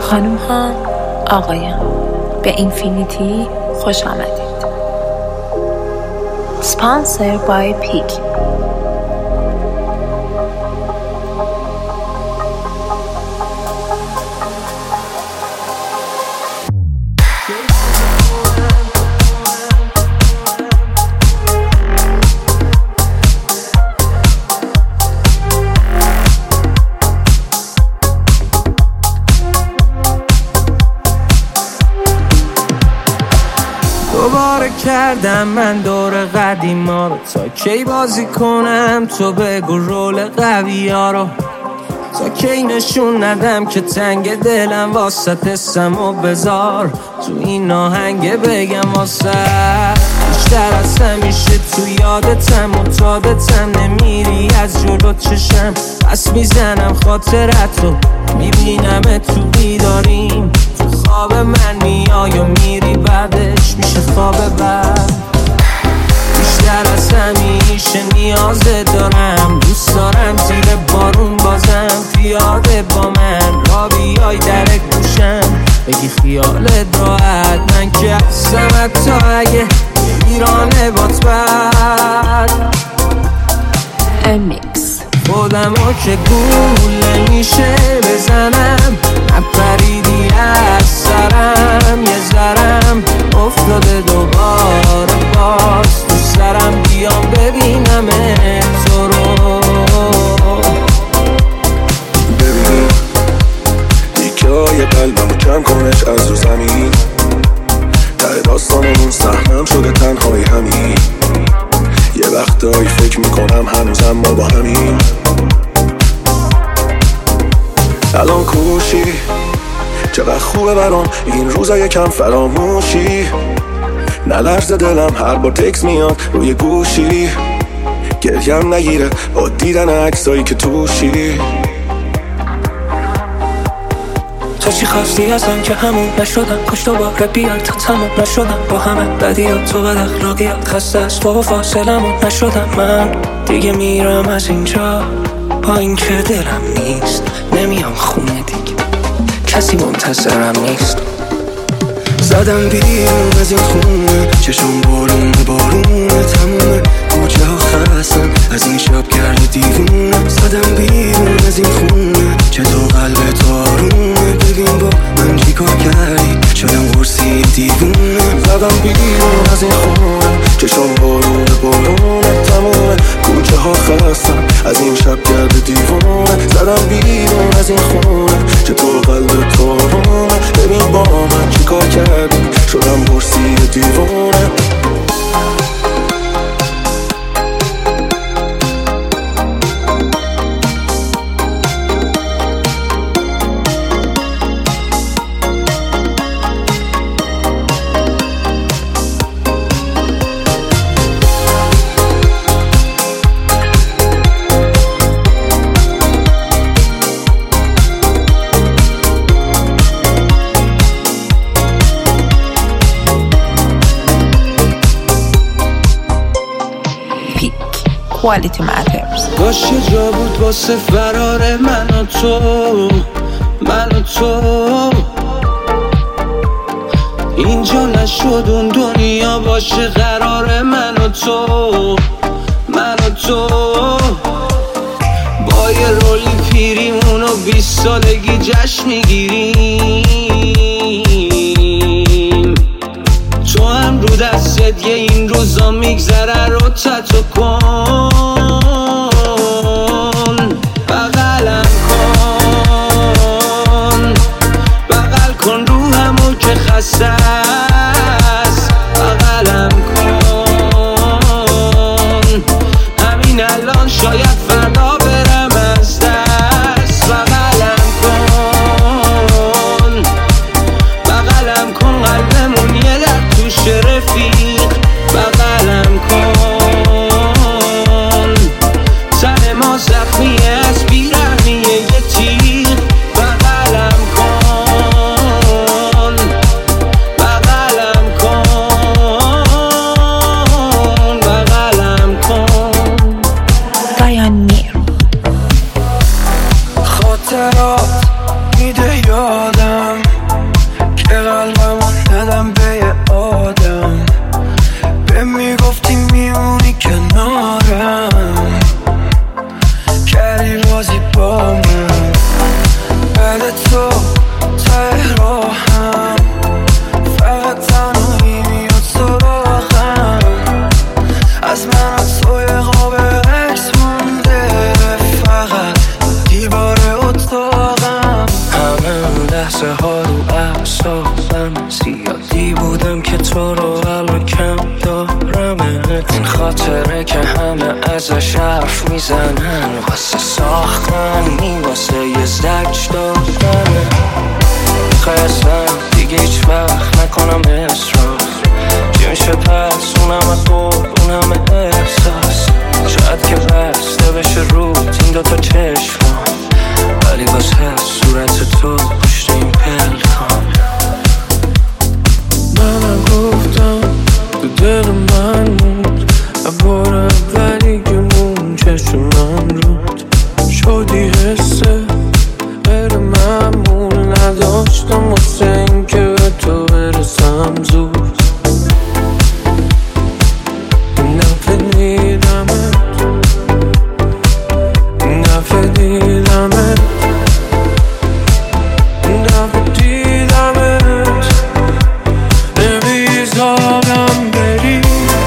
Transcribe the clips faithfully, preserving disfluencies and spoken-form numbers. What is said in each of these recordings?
خانم ها، آقایان، به اینفینیتی خوش آمدید. Sponsored by پیک. دوباره کردم من دور قدیما رو، تا کی بازی کنم تو بگو رول قوی ها رو، تا کی نشون ندم که تنگ دلم واسه حسم و بذار تو این آهنگ بگم واسه بیشتر از همیشه تو یادتم و تادتم، نمیری از جلو چشم پس میزنم خاطرت رو، میبینم تو بیداریم تو خواب من میای و میری بعدش میشه خواب بعد. بیشتر از همیشه نیازه دارم، دوست دارم زیر بارون بازم پیاده با من را بیای در گوشم بگی خیالت راحت، من که هستم حتی اگه ایرانه بات بد. امیکس خودمو که گول نمیشه بزنم، نپریدی از سرم یه ذرم افتاده دوباره باز تو سرم، بیام ببینم تو رو. ببین دیگه های قلبمو کم کنش از رو زمین، ته داستانمون سهمم شده تنهایی همین، یه وقتایی فکر میکنم هنوزم ما با همین. الان کوشی چقدر خوبه برام این روزا یکم فراموشی، نلرزه دلم هر بار تکس میاد روی گوشی، گریم نگیره با دیدن عکسایی که توشی. تو چی خواستی ازم که همون نشدم، کاش دوباره بیاد تا تمام نشدم با همه بدیات تو بد اخلاقیات، خسته از تو و فاصلمون نشدم من دیگه، میرم از اینجا با این که دلم نیست، نمیام خونه دیگه کسی منتظرم نیست. زدم بیرون از این خونه چشم بارون بارونه تمومه، کوچه ها خستن از این شب کرده دیوونه. زدم بیرون از این خونه چطور قلبت آرومه، ببین با من چی کار کردی شدم قرصی دیوونه. زدم بیرون از این خونه چشم بارون بارونه تمومه، کوچه ها خستن از این شب کرده دیوونه. زدم بیرون از این خونه چطور قلبت آرومه، ببین با من چی کار کردی شدم قرصی دیوونه. Quality matters. باشه جا بود واسه فرار من و تو، من و تو اینجا نشد اون دنیا باشه قرار من و تو، من و تو با یه رولی پیریمون و بیست سالگی جشن میگیریم، تو هم رو دستت یه این روزا میگذره رو تتو کن، بغلم کن بغل کن روحمو که خسته است، بغلم کن همین الان شاید فردا برم از دست، بغلم کن بغلم کن قلبمون یه در توش رفیق، بغلم کن سر ما زخمیه از بیرحمیه یه تیغ، بغلم کن بغلم کن بغلم کن. Pioneer من واسه ساختن واسه یه زج دادنه. میخوای اصلا دیگه هیچ وقت نکنم اصرار. چی میشه پس اونم از قرب اونم احساس. شاید که بسته بشه روت این دوتا چشمم، ولی باز هست صورت تو پشت این پلکان. من گفتم تو دل من موند بار اولی که مون چشم من رود شدی حسه غیر معمول نداشتم واسه این که به تو برسم زود. نفدیدمت نفدیدمت نفدیدمت نمیذارم بری.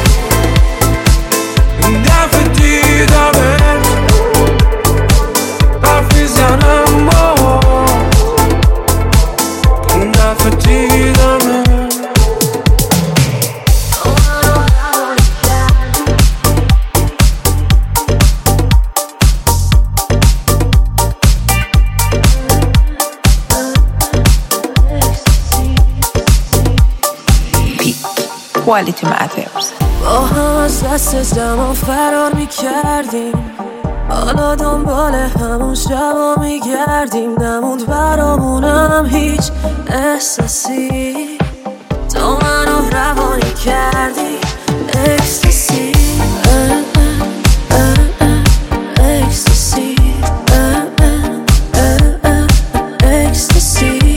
نفدیدمت حرف میزنم با نفدیدمت. Quality Matters. با هم از دست زمان فرار میکردیم، حالا دنبال همون شبا میگردیم. نموند برامونم هیچ احساسی، تو منو روانی کردی اکستاسی. اکستاسی اکستاسی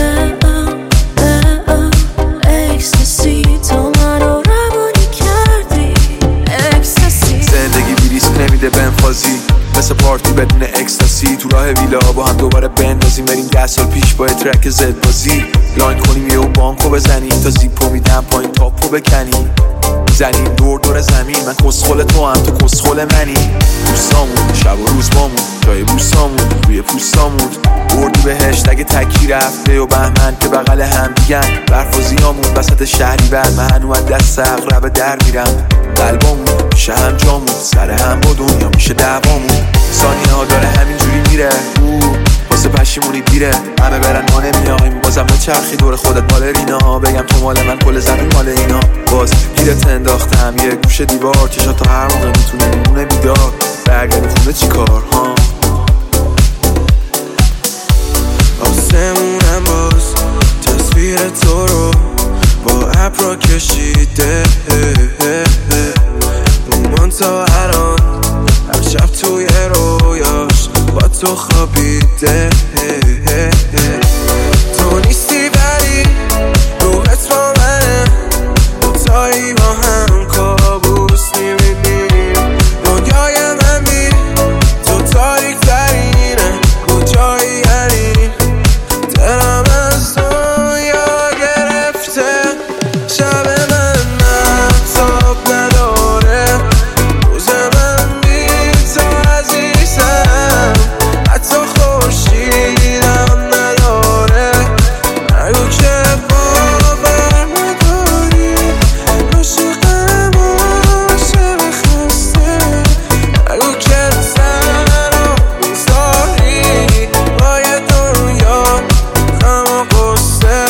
اکستاسی تو منو روانی کردی اکستاسی. زندگی بی ریسک نمیده بنفازی، مثل پارتی بدون اکستاسی. تو راه ویلا با هم دوباره بندازیم، بریم ده سال پیش با ترک زد بازی. لاین کنیم یه اون بانکو بزنیم تا زیپو میدم پایین تاپو بکنیم. میزنیم دور دور زمین، من کسخل تو هم تو کسخل منی. دوستامون شب و روز بامون جای بوسامون روی پوستامون. بردی بهشت اگه تکی رفته و بهمن که بغل هم دیگن. برف و زیامون وسط شهری بعد من هنو از دست اقربه در میرم. قلبامون میشه هم جامون، سر هم با دنیا میشه دوامون. ثانیه ها داره همینجوری میره واسه پشیمونی دیره. همه برن ما نمیایم، بازم بچرخی دور خودت مال رینا. بگم تو مال من کل زمین مال اینا. باز گیرت انداختم یه گوشه دیوار، چشا تا هر موقع میتونه میمونه بیدار. برگردی خونه چی کار ها آسمونم باز تصویر تو رو با ابرا کشیده. مومان تا الان هر شب توی رویاش با تو خوابیده. تو نیستی ولی روحت با منه، دوتایی با هم کابوس میبینیم. دنیای من بی تو تاریک ترینه، کجایی یعنی دلم از دنیا گرفته. شب من مهتاب نداره، روز من بی تو عزیزم. حتی خورشیدم نداره، نگو که باور نداری. عاشقم عاشق خسته، نگو که تنها میذاری با یه دنیا غم و غصه.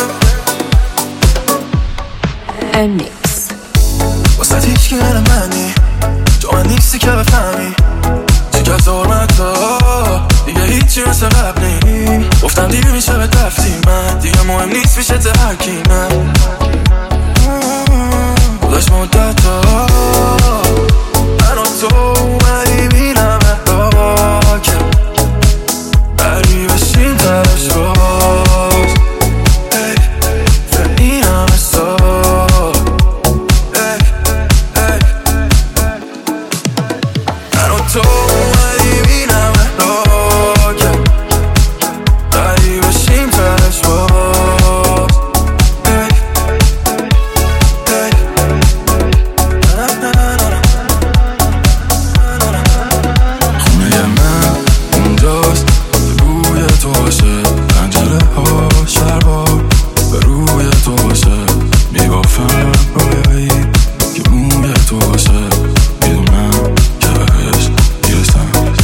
And mix. واسه هیچ که غیر منی، جا من نیستی که بفهمی. چی که زورمت ها دیگه هیچی مثل قبل نی. گفتم دیگه میشه به دفتی من، دیگه مهم نیست میشه تحکی من. بودش مدت ها من و تو اومدی بینم احراکم، بری بشیم ترش باز. این همه سال من و تو اومدی بینم احراکم، بری بشیم ترش باز. خونه من اونجاست که بوی تو باشه، پنجره ها شلوار به روی تو باشه. میبافم رویایی که موی تو باشه، میدونم که بهش میرسم.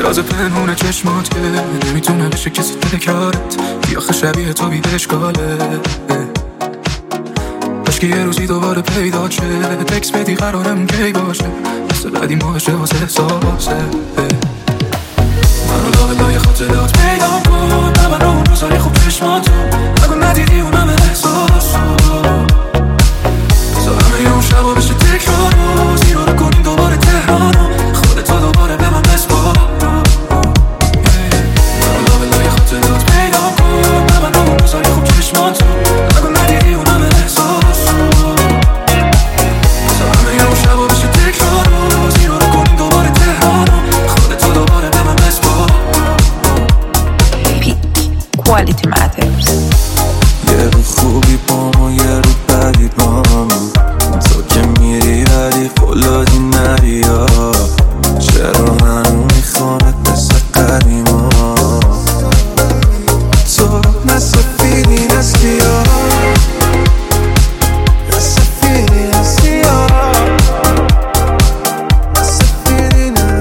راز پنهون چشمات که نمیتونه بشه کسی تکرارت، بیاخه شبیه تو بی اشکاله. عشق یه روزی دوباره پیدا شه، تکس بدی قرارم کی باشه، مثل قدیم باشه واسه احساسه. منو لای لای خاطرات پیدا کن، نبر اون روزای خوب چشماتو، نگو ندیدی اونم احساسو. بذار همه اون شبا بشه تکرارو، زیرا رو کنیم دوباره تهرانو، خودتو دوباره به من بسپار. منو لای لای خاطرات پیدا کن، نبر اون روزای خوب چشماتو، نگو ندیدی اونم احساسو. بذار همه اون شبا بشه تکرارو، زیرا رو کنیم دوباره تهرانو، خودتو دوباره به من بسپار. Quality Matters. یه رو خوبی با ما یه رو بدی با ما، تو که میری ولی فولادی نری ها. چرا منو میخوانت مثل قدیما، تو نه سفیدی نه سیاه، نه سفیدی نه سیاه، نه سفیدی نه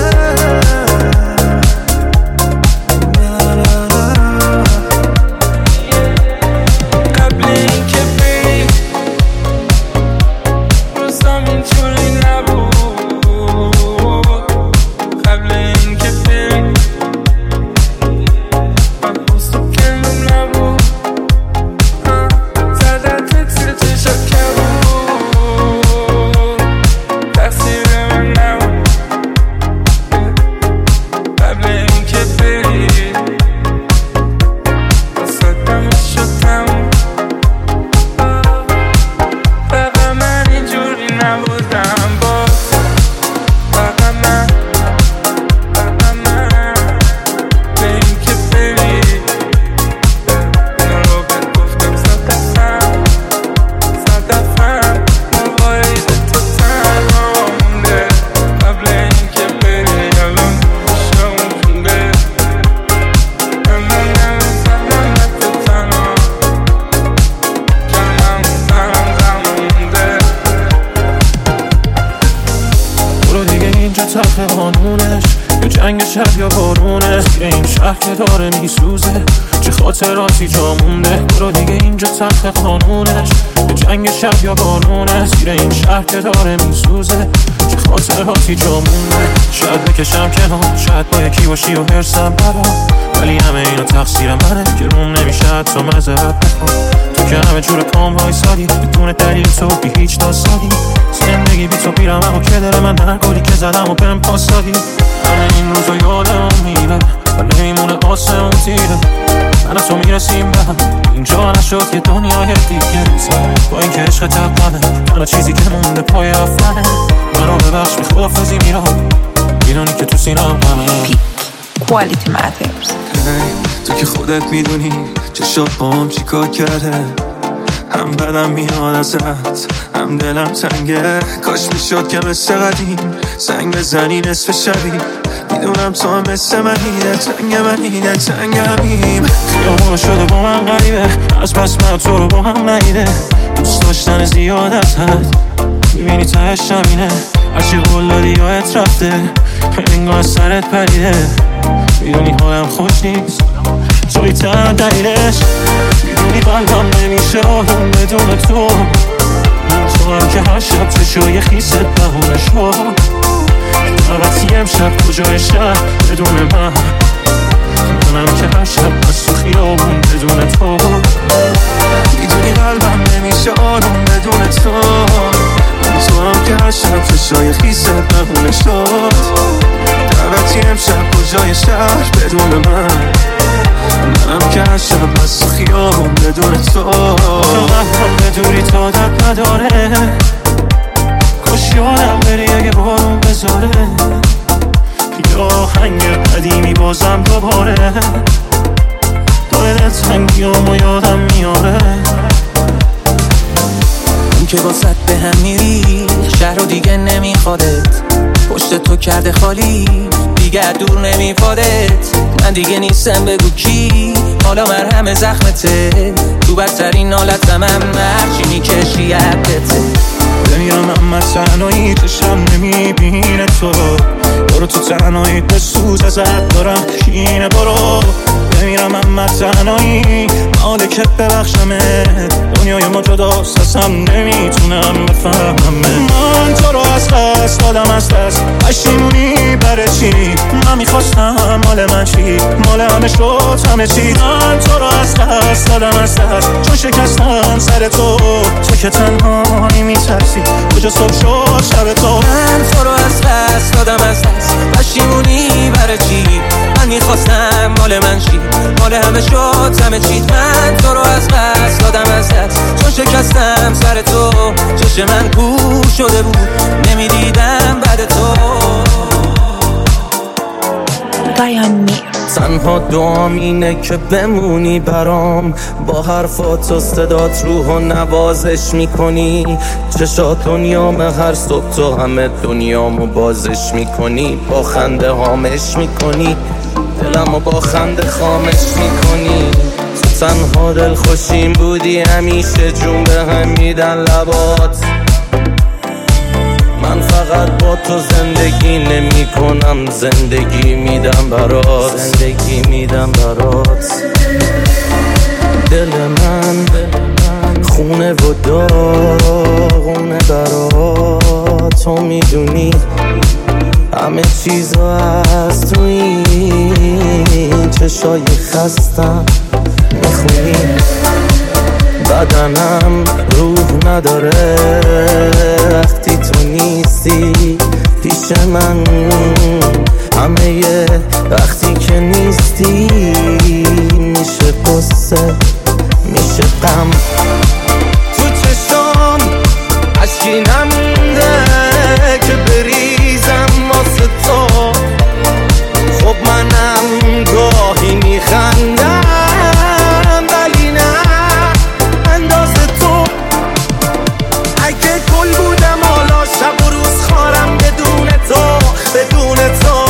تخت قانونش، یا جنگ شب یا بارونه، زیر این شهر که داره میسوزه، چه خاطراتی جا مونده. برو دیگه اینجا تخت قانونش، یا جنگ شب یا بارونه، زیر این شهر که داره میسوزه، چه خاطراتی جا مونده. شاید بکشم کنار، شاید با یکی باشی و هرسم برا، ولی همه اینا تقصیر منه که روم نمیشه حتی معذرت بخوام. تو که همه جور پام وایسادی، بدون دلیل تو بی هیچ داستانی، زندگی بی تو پیرم اما که دل من هر گلی که زدم و بهم پاس دادی. همه این روزا یادم میره و نمیمونه آسمون تیره، من و تو میرسیم به هم، اینجا نشد یه دنیای دیگه. با این که عشق تقبله، تنها چیزی که مونده پای افرانه. منو ببخش بی خدافزی میرم، میدونی که تو سینم همه Quality Matters. تو که خودت میدونی چشات با هم چی کار کرده، هم بدم میاد ازت هم دلم تنگه. کاش میشد که مثل قدیم زنگ بزنی نصف شبی، میدونم تو هم مثل منی، تنگ منی تنگ همیم. خیابون شده با من غریبه، از بس من تو رو با هم نیده. دوست داشتن زیاد از حد، میبینی تهش همینه، هرچی قول دادی یادت رفته، انگار سرت پریده. میدونی حالم خوش نیست، توی تن دلیلش، میدونی قلبم نمیشه آروم بدون تو. تو هم که هر شب چشای خیست بهونه شو، البته امشب کجای شهر بدون من، منم که هر شب از تو خیابون بدون تو. میدونی قلبم نمیشه آروم بدون تو، تو هم که هر شب چشای خیست بهونه شو، البته امشب کجای شهر بدون من، منم که هر شب از تو خیابون بدون تو. قلبم بدوری تا درد نداره، کاش یادم بری اگه بارون بذاره، یا آهنگ قدیمی بازم دوباره، داره تنگیامو یادم میاره. اون که واسط به هم میری، شهر رو دیگه نمیخوادت، پشت تو کرده خالی، دیگه دور نمیپادت. من دیگه نیستم بگو کی، حالا مرهم زخمته، تو بدترین حالتم هم هرچی میکشی یدته. بمیرم اما تنهایی چشم نمیبینه تو، برو تو تنهایی بسوز ازت دارم کینه برو بمیرم اما تنهایی مالکت ببخشمت دنیای ما جداست ازم نمیتونم بفهممه من تو رو از دست دادم از دست پشیمونی برای چی من میخواستم مال من چی مال همه شد همه چی من تو رو از دست دادم از دست چون شکستم سر تو تو که تنهایی میترسی کجا صبح شد شب تو من تو رو از دست دادم از دست پشیمونی برای چی من میخواستم مال من چی مال همه شد همه چی من تو رو از دست دادم از دست چون شکستم سر تو چشم من کور شده بود نمیدیدم بعد تو تنها دعام اینه که بمونی برام با حرفات و صدات روح و نوازش میکنی چشات دنیام هر صبح تو همه دنیامو بازش میکنی با خنده هامش میکنی دلمو با خنده خامش میکنی تو تنها دل خوشیم بودی همیشه جون به هم میدن لبات من فقط با تو زندگی نمی کنم زندگی میدم برات زندگی میدم برات دل من خونه و داغونه برات تو میدونی همه چیزا از تو این چشای خستم میخونی بدنم روح نداره وقتی تو نیستی پیش من همه یه وقتی که نیستی میشه قصه میشه غم تو چشام عشقی نمونده که بریزم واسه تو خب منم گاهی میخندم ولی نه اندازه تو اگه گل بودم حالا شب و روز خارم بدون تو بدون تو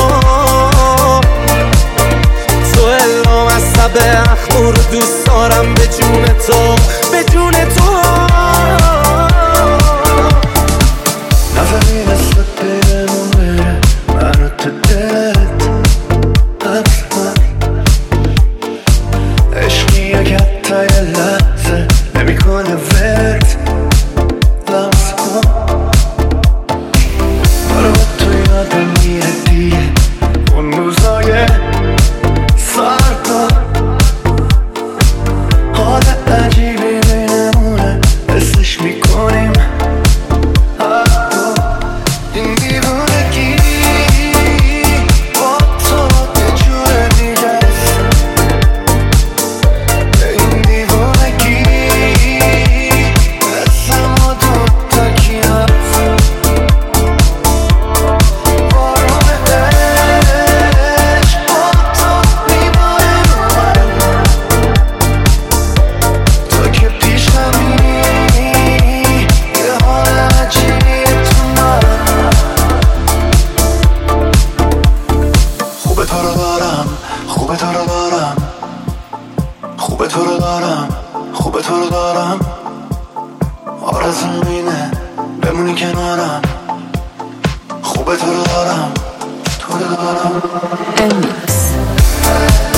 تو الهام از سب اخمور دوست دارم به جون تو به جون تو نفهمی مثل پیمون بره منو تو دلت اصلا عشقی اگه حتی یه لحظه نمی کنه ورد لمس کن برو با تو یادم میره دیگه اون روزای سرکن حال عجیبی بینمونه حسش میکنیم حتی این دیوونگی با تو یه جور دیگه است این دیوونگی مثل ما دوتا کی هست بارون عشق با تو میباره تو که پیشمی یه حال عجیب تو من خوبه تو رو دارم خوبه تو رو دارم خوبه تو رو دارم خوبه تو رو دارم آرزوم اینه بمونی کنارم خوبه تو رو دارم تو رو دارم Elmix.